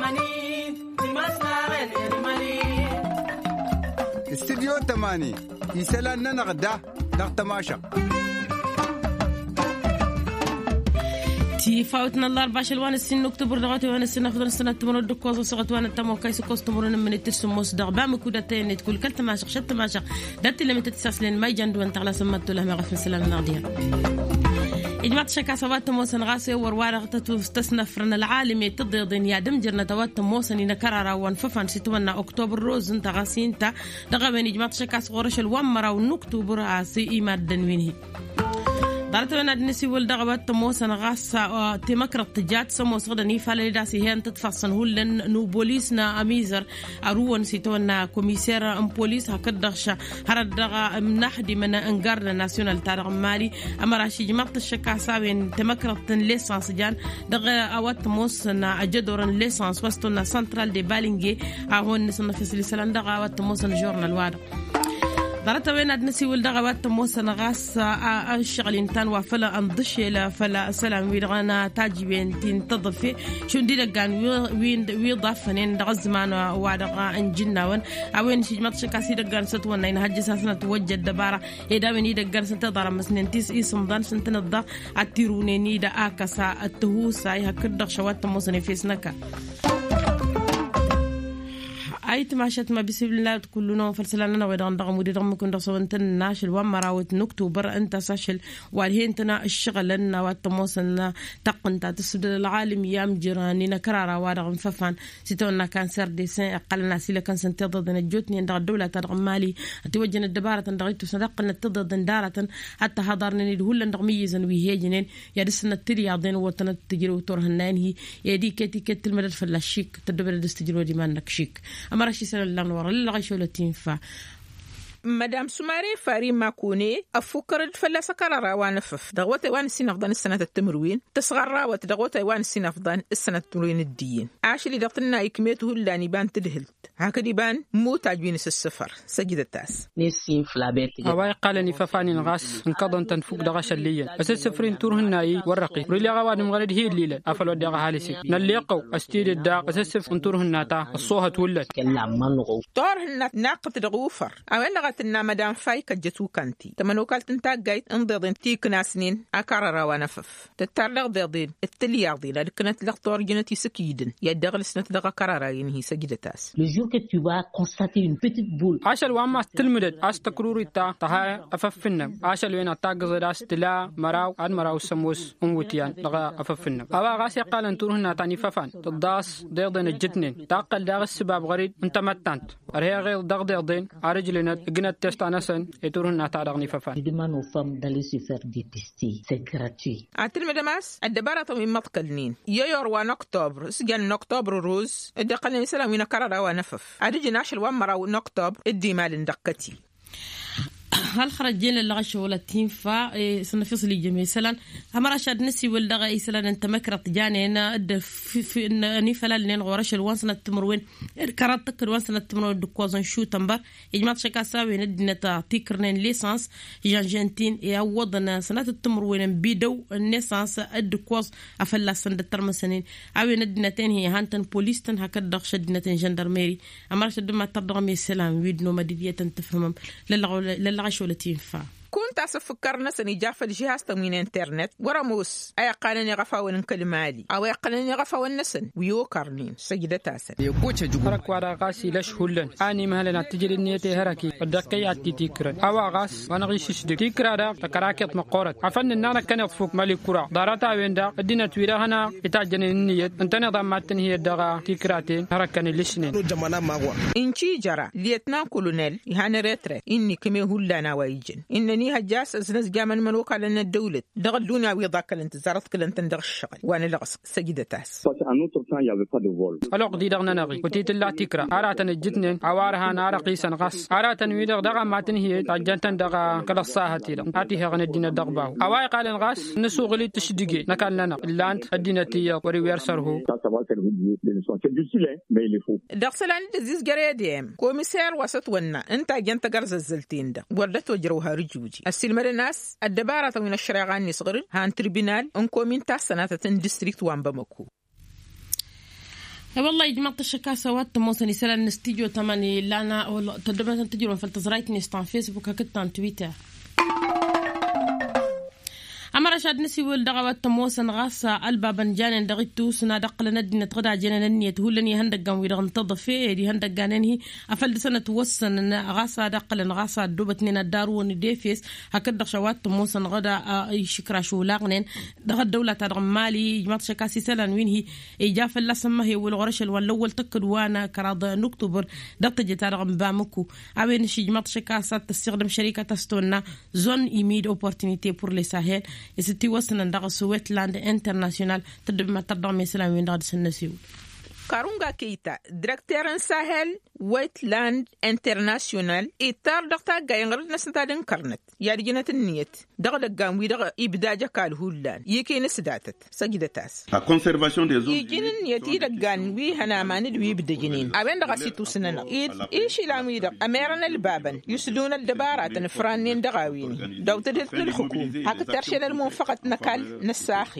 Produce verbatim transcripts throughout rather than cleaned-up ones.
استديو تماني يسألنا نغدا نغتماشا فاوتنا الله أربعة شلوان السن أكتوبر دغاتي وانا السنة خضر السنة تمر الدكوز وصغت وانا تمو كيس كوستمرون من التسموس دغبا مكودتين تقول كل تماشق شت تماشق دات لما تتساس لين ما يجندو انت على سمت له ما غف السلام الناضيه إجماع شكا سوات موسن غاسي وروارغ تستسنفرن العالمي تضيضين يا دمجرنا توات موسن ينكرر وانففن ستمنا أكتوبر روز انت غاسي انت دغبين إجماع شكا صغرش الوامرة ونكتوبر عاسي إيماد دنوينه دارتنا نسي ولدغبات موسن غاسا تمكر التجات سمو صغدني فالداسي هي انت تفصن هولن نو بوليسنا اميزر اروان سيتونا كوميسير ام بوليس هكدغش هردغ منحدي من انغارنا ناسيونال تارغ مالي امراشي جمعت الشكا ساوين تمكرت ليسانس جان دغ اوات موسن اجدورن ليسانس وستنا سنترال دي بالينجي هون نسنا في سلسله دغ اوات موسن جورنال واد دارت وين أدنسي ولدغوات موسى غاس الشغل تان وفلا أنضش إلى فلا سلام ويرغانا تاجبين تنتظفي شو ندير كان وين ويضافنين دغزمان وادغا إنجنا ون أوين شيء ما تشكاسي دكان ستونا إن هجس سنة توجد دبارة إذا من يدك كان ستدار مسنين تيس اسم دان سنتنضا أتيروني يدا أكسا التهوسا يهكدغ شوات موسى في سنكا أي تماشت ما بسم الله كلنا فرسلنا ويدان دغم ودي دغم كن دغسون تناش الومرة وتنكتوبر أنت ساشل وارهين تنا الشغل لنا واتموسنا تقنتا تسد العالم يام جيراني نكرارا وادغم ففان ستونا كان سر ديسين أقلنا سيلا كان سنتضد نجوتني عند الدولة تدغم مالي توجن الدبارة تدغيتو سنقلنا تضد دارة حتى حضرنا ندهول دغميزن ويهجنين يدسنا الترياضين وتنا تجرو تورهنان هي يدي كتي كت المدد فلاشيك تدبر دستجرو دي مانك شيك أمرشي سنة لنور للغشولة تنفع مدام سماري فاري ماكوني أفكر فلا سكرر وانفف دغوت وان السنة أفضل السنة التمروين تصغر راوت دغوت وان السنة أفضل السنة التمروين الدين عاش اللي دغتنا إكميته اللاني بان تدهلت هكذا بان مو تاجبين السفر سجد التاس نسيم فلابيتي أواي قالني ففاني نغاس انقضن تنفوق دغش الليل أسد سفرين تورهن ناي ورقي ريلي غواد مغرد هي الليلة أفل ودي غهالسي نليقو أستيد الداق أسد سف انتورهن ناتا الصوها تولد كلا منغو تورهن ناقة دغوفر أولا غتنا مدام فاي كجتو كانتي تمنو قالت انتا قايت انضيضين تيك ناسنين أكرر وانفف تتارلغ ضيضين التلياضين لكنت لغطور جنتي سكيدن يدغل سنة دغا كرر ينهي سجد التاس que tu vas constater une petite boule. عشان وما تلمدت أستكروري تا تها أففنم عشان وين أتاجز أستلا مراو أد مراو سموس أموتيان لغا أففنم أبا غاسي قال انتورهن تاني ففان تضاس ضيضين الجتنين تاقل داغ السباب غريب انت متانت أرهي غير دغ ضيضين أرجلنا جنت تست أنسن يتورهن تادغني ففان. Je demande aux femmes d'aller se faire dépister. C'est gratuit. أتل مداماس الدبارة من مطقلنين يور وان أكتوبر سجن أكتوبر روز الدقلين سلام وين كرر وانفف أرجي ناشل ومرة ونكتب إدي مال ندقتي هل خرجين اللغش ولا تنفع سنفصل الجميع سلام هم رشاد نسي واللغة يسلان أنت مكرت جاني أنا أد في في إني فلان لين غورش الوانسنا التمروين كرات تكر وانسنا التمروين دكوازن شو تنبر إجماع شكا ساوي ندنا تيكرنين ليسانس جانجنتين يعوضنا سنة التمروين بيدو النيسانس الدكواز أفلا سند الترمسنين أوي ندنا تين هي هانتن بوليستن هكذا شدنا تين جندرميري أما رشاد ما ترضغمي سلام ويدنو مديدية تفهمهم للغ للغ شو لتينفع كنت أفكرنا سنجاف الجهاز تموين إنترنت ورموس أي قانني غفاون كلمالي أو أي قانني غفاون نسن ويوكرنين سجدة تاسن هرك وارا غاسي لش هولن أني مهلنا تجري النيتي هركي ودقيات تيكرن أو غاس وانا غيشش دك تيكرا دا تكراكيت مقورت عفن النانا كان يفوق مالي كرا دارتا وين دا الدين تويرا هنا يتاجن النيت انت نظام ماتن هي دغا تيكراتين هركن لشنين إنشي جرا ليتنا كولونيل يهان ريتري إني كمي هولنا وايجن إنني هجاس أزنز جامن ملوك على أن الدولة دغ الدنيا ويضاك الانتظارات كل أنت ندغ الشغل وأنا لغس سجدة تاس. ألوق دي دغنا نغي وتيت الله تكرا أراتن الجتنين عوارها نار قيسا غس أراتن ويدغ دغا ماتن هي تجنتن دغا كلا الصاحة تيرا أتيها غن الدين الدغباو أواي قال الغاس نسوق لي تشدقي نكال لنا اللانت الدين تيا وريوير سره دغسلان دزيز جريديم كوميسير وسط ونا أنت جنت جرز الزلتين ده وردت وجروها رجوجي السلمة الناس الدبارة من الشراغان يصغر هان تربينال انكو من تاسنات ديستريكت وان بمكو والله يا جماعة الشكاسة وات موسني سلا نستيجو تماني لانا والله تدبنا تجرون فلتزرايتني استان فيسبوك هكتان تويتر أمر شاد نسي والدغوات تموسن غاسة البابن جانن دغيتو سنا دقل ندي نتغدى جنن نيت هولني هندق جان ويرغن تضفي دي هندق جانني أفل سنة توسن غاسة دقل غاسة دوبتني الدارو نديفيس هكذا شوات تموسن غدا أي شكرا شو لاغنين دغ الدولة تدغم مالي جماعة شكاسي سلان وين هي إجاف الله سما هي والغرش الأول تكد وانا كراض نكتبر دقتجي تدغم بامكو أبين شي جماعة شكاسة تستخدم شركة تستونا زون إيميد أوبورتينيتي بور لي ساهل يستي وصلنا ندغ سويتلاند انترناسيونال تدب ما تدغ مثلا من دغ سنسيو كارونغا كيتا ديريكتور ساهل ويتلاند انترناسيونال إطار دقتا غاينغرد نسنتادن كرنت يارجنة النيت دغ دغام وي دغ إبداجة كالهولان يكي نسداتت سجدتاس يجين النيت يدغان وي هنامان دوي بدجنين أبين دغ سيتو سننا إيشي لامي دغ أميرنا البابن يسلون الدبارات نفرانين دغاوين دو تدت للحكوم هكا ترشل المنفقة نكال نساخي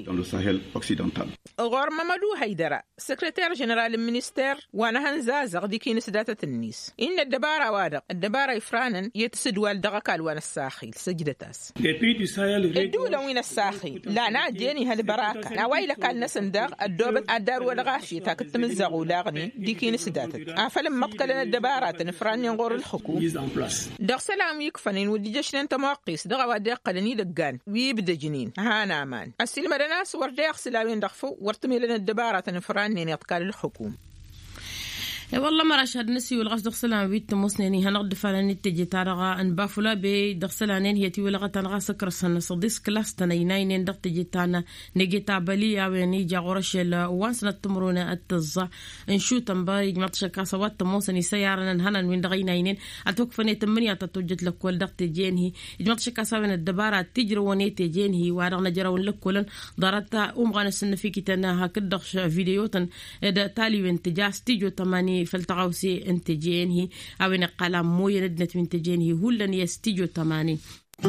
غور ممدو هيدرا سكرتير جنرال المينستير وانا هنزازغ ديكي نسدات النيس إن الدبارة وادق الدبارة يفرانن يتسد والدغكال وانا الساخي سجدتاس الدولة وين الساخي لا ناجيني هالبراكة ناوي لك النسندغ الدوبت الدار والغاشي تاكت من زغو لاغني ديكي نسداتت أفلم مقتلنا الدبارات نفران ينغور الحكوم دغ سلام يكفنين ودي جشنين تماقيس دغ وادق قلني دقان ويبدا جنين هانا مان السلم دناس ورديق سلاوين دغفو ورتمي لنا الدبارات نفران ينطقال الحكوم والله ما رشاد نسي والغش دخسلان بيت مسنيني هنقد فلاني تجي تارغا ان بافولا بي دخسلانين هي تي ولا تنغا سكر سنه صديس كلاس تنينين دق تجي تانا نجي تابليا ويني جا غرشل وانس نتمرونه التزا نشو تنباي ما تشكاسوات مسني سيارنا هنن من دغينين اتوقفني تمنيا تتوجد لك ول دق تجيني ما تشكاسوين الدباره تجري وني تجيني وارغنا جراون لك كلن ضرتا ام غنسن فيكي تنا هكذا فيديو تن تالي وانت جاس تيجو تماني فلتغوسي انتجينه او نقلام مو يردنة من تجينه هلن يستيجو تماني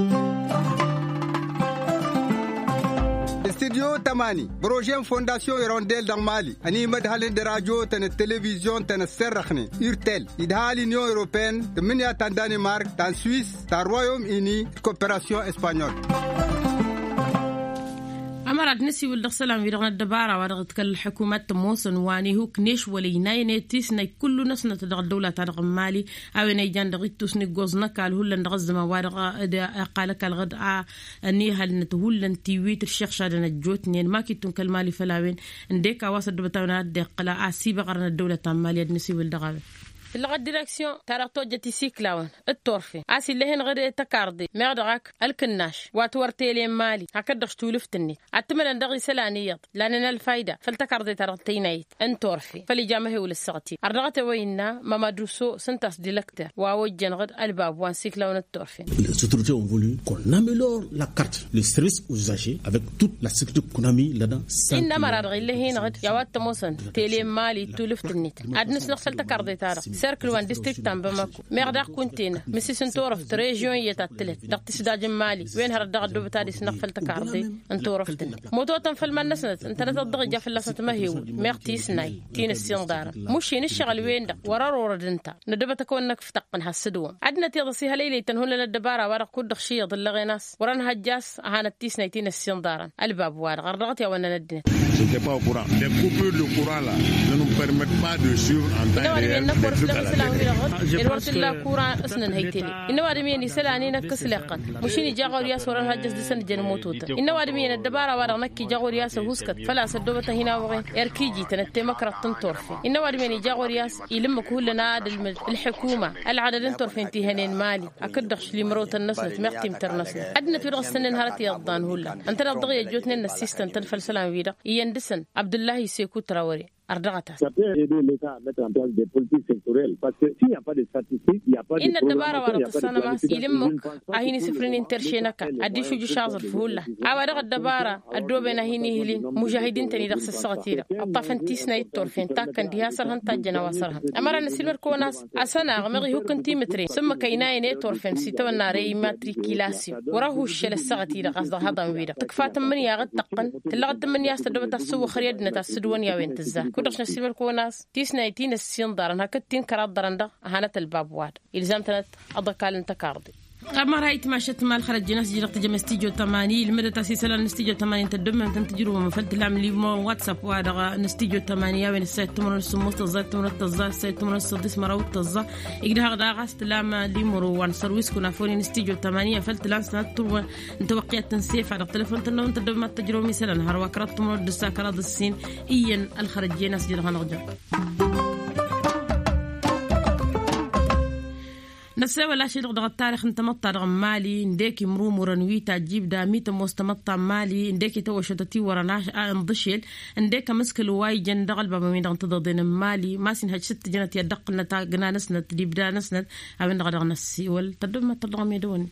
استديو تماني بروجين فونداسيون يرونديل دان مالي اني مدهالين دراجو تن التلفزيون تن السرخني يرتل يدهالي نيو اوروبين تمنيا تان دانمارك تان سويس تان رويوم اني كوبراسيون اسبانيول أمرت نسي والدخسلان في رغنا الدبارة ورغت كل الحكومات موسن واني هو كنيش ولي ناي تيسني كل نسنة تدغ الدولة تدغ مالي أو نيجان دغيت تسني جوزنا قال هلا نغز ما ورغ قالك الغد أني هل نتهولن تيويت الشيخ شادن الجوتني ما كنتم كالمالي فلاوين نديك أواصل دبتونا دقلا أسيب قرن الدولة مالي نسي والدغابة اللغة الديركسيون ترى توجتي سيكلاون التورفي عسي لهن غير تكاردي مغدغك الكناش واتورتيلي مالي هكذا شتولفتني اتمنى دغي سلانيات لاننا الفايده فلتكاردي ترى تينيت ان تورفي فلجامه وللسغتي الرغت وينا ما مدرسو سنتاس ديلكتر واوجن غد الباب وان سيكلاون التورفي les autorités ont voulu qu'on améliore la carte le service aux usagers avec toute la sécurité qu'on a mis là-dedans انما رغي لهن غد يوات موسن تيلي مالي تولفتني ادنس نغسل تكاردي ترى سيركل وان ديستريكت تام بماكو ميغدا كونتينا مسي سنتورف تريجيون يتاتلت دقت سداج مالي وين هر دغ دو بتادي سنقفل تكاردي انتورفتن موتو تنفل من نسنت انت تدغ جف لسات ما هيو ميغتي سناي تين السندار مشي نشغل وين دا ورا رودنتا ندبت كونك فتقن هالسدوم عدنا تيضسيها ليلي تنهول للدباره ورا كود خشي ضل غيناس وران هجاس هانت تيسناي تين السندار الباب وار غرغت يا وانا ندنا J'étais pas au courant. Les coupures de courant là ne nous permettent pas de suivre en temps réel. الورت لا كوران اسنن هيتلي إنه وادمين سلاني نكس لقن مشيني جاغور ياس ورا هجس دسن جن موتوتا إنه وادمين الدبارة ورا نكي جاغور ياس هوسكت فلا سدوبته هنا وغين اركيجي تنتي مكرة تنطرفي إنه وادمين جاغور ياس يلم كلنا الحكومة العدد انطرفي انتهنين مالي أكدخش لي مروت النسنت مقتي مترنسن أدنى تورغ السنين هارتي يضان هولا أنت نضغي جوتنا السيستم تنفل سلام ويدا يندسن عبد الله يسيكو تراوري أردغتها. إن الدبارة ورد السنة ما يلمك أهيني سفرين انترشينك أديشو جشازر فهولا أوارغ الدبارة الدوبين أهيني هلين مجاهدين تاني رقص السغتيرة الطافن تيسنا يتطرفين تاكن ديها سرهن تاجنا واسرهن أمرا نسيلور كوناس أسانا غمغي هو كنتي متري ثم كيناين يتطرفين سيتو الناري ماتريكيلاسيو وراهو الشل السغتيرة قصد هذا ويدا تكفات من ياغد تقن تلغد من ياستدوبة السوو خريدنا تسدوان ياوين تزاك كودش نسيمر كوناس تيسنا تين السين دارن هكتين كرات درندا هانت الباب واد إلزامتنا أضكال انت كاردي أما رأيت ما شت مال خرج ناس جرت جم استيجو تماني المدة تاسيسلا نستيجو تماني تدمم تنتجروا مفلت العمل لي مو واتساب وادغا نستيجو تمانية وين السيت تمر السموس تزا تمر التزا السيت تمر السدس مرو التزا يقدر هذا غاست لما لي مرو وان سرويس كنا فوني نستيجو تمانية فلت لان سنت ترو نتوقع التنسيف على التليفون تنو تدمم التجربة مثلا هروا كرات تمر الدسا كرات السين إين الخرج ناس جرها نرجع نسوي لا شيء لغة التاريخ نتمطى رغم مالي نديكي مروم ورنويتا تجيب داميتا مستمطى مالي نديكي تو شتتي ورناش انضشيل نديكا مسكل واي جن دغل بابا مين تضدين مالي ما سين هاج ست جنت يدق نتا جنا نسنت دي بدا نسنت او نغدغ نسي ول تدم تضغم يدون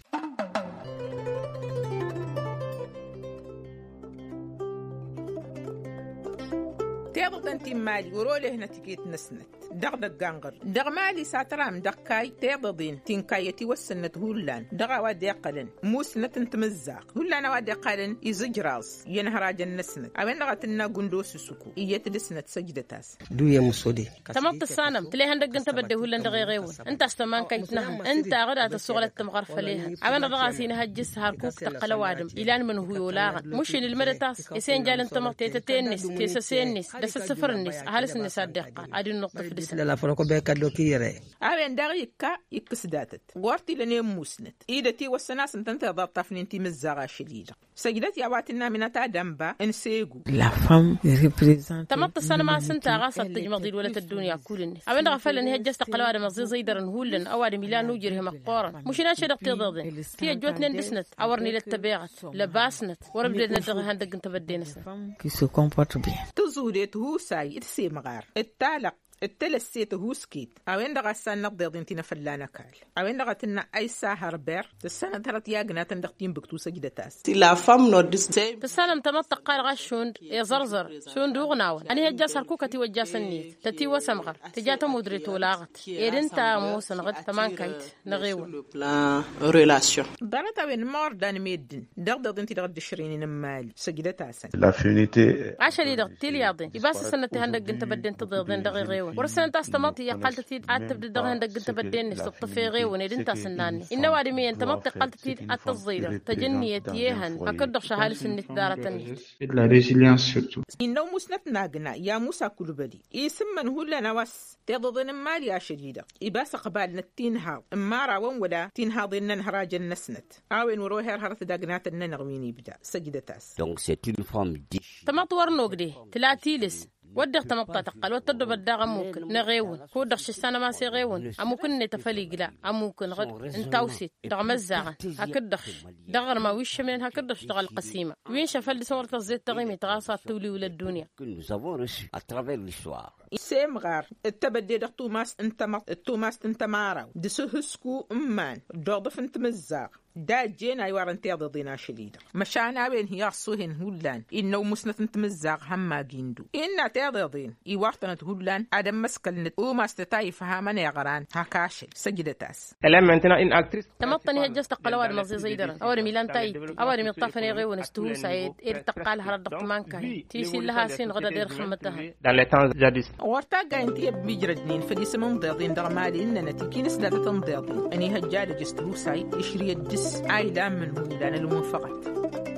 تيضغط انتي مالي ورولي هنا تكيت نسنت دغدق قنقر دغ مالي ساترام دقاي تيضضين تنكايتي والسنت هولان دغا وادي قلن موسنت انت مزاق هولان وادي قلن يزج راس ينهراج النسنت اوين دغتنا قندوس السكو ايت دسنت سجدتاس دو يا مسودي تمط الصنم تلي هندق انت بده هولان دغي غيون انت استمان كيتنها انت غدا الصغلة تمغرفه ليها اوين رغاسين هجس هاركوك تقلوادم الان من هو يولاغ مش المرتاس يسين جال انت مقتيتتنس تيسسنس دس السفرنس هالس النساء دقه ادي النقطه في دس لا فرقو بك دوكيره اوين دغيكا يكسداتت غورتي لني موسنت ايدتي والسناس انت ضبط فننتي مزاغا شديده سجدت يا واتنا من تا دمبا انسيغو لا فام ريبريزنت تمط السنه ما سنتا غاصه تجمضي ولا الدنيا كلني اوين غفل ان هي جست قلواد مزي زيدرن هولن اواد ميلان نوجره مقورن مش انا شدق تضضن في جوتنا دسنت اورني للتبيعت لباسنت وربدنا دغ هندق انت بدينس كي سو كومبورت بيان تزودت هو ساي تسي مغار التالق التلسيت هو سكيت اوين دغا السنة ضيضين تينا فلانا كال اوين دغا تنا اي ساهر بير السنة ترت ياغنا تندقتين بكتو سجدتاس لا فام نو ديس تسالم تمطق قال غشوند يا زرزر شوند وغناون اني هجاس الكوكتي وجاسنيت تتي وسمغر تجات مدريت ولاغت يدنتا موسن غد تمان كايت نغيو لا ريلاسيون دارت اوين مور دان ميدن دغ انت دغ دشرين نمال سجدتاس La finité عشري دغ تيلياضي يباس السنة هندق انت بدين تضيضين دغي ورسنا تستمط هي قالت تيد أتبدأ دغه عندك أنت بدين نستطفي ونيد تسناني إنه وادمي أنت ما قالت تيد التصغير تجنية يهن أكدر شهال سنة دارة النت la résilience surtout إنه مسنت ناقنا يا موسى كل بدي يسمن هو لنا وس تضضن مالي يا شديدة يباس قبال نتينها مارا ولا تينها ضمن نهراج النسنت أوين وروها هرث داقنات النغويني بدا سجدتاس donc c'est une forme dish تمطور نوقدي تلاتيلس ودغ تمطى تقل وتدب الدغ ممكن نغيون كو دغش السنه ما سي غيون امكن نتفليق لا امكن غد انتوسيت دغ مزاغه هكدخ دغر ما وش من هكدخ دغ القسيمه وين شفل صوره الزيت تغيمي تغاصات تولي ولا الدنيا nous avons reçu à travers l'histoire سيمغار التبدي دغ توماس انت توماس انت مارا دسهسكو امان دغ انت مزاغ دا جينا يوارن تيضضينا شديدة مشانا بين هي صوهن هولان إنه مسنة تمزاغ هما جيندو إنا تيضضين يوارتنا هولان عدم مسكل نت وما استطاعي فهمان يغران هكاشل سجدتاس elle est maintenant une actrice تمطني هجست قلواد مزي زيدرا أوري ميلان تايد أوري ميطافني غيون استهو سعيد إير تقال هرد قمانكا تيسي لها سين غدا دير خمتها dans les temps jadis ورتا قاينتي بمجردنين فدي سمم ضيضين دغمالي إننا تكين سدادة تنضيضين أني هجادة جستهو سعيد يشري الدس عايدا من هولان المنفقت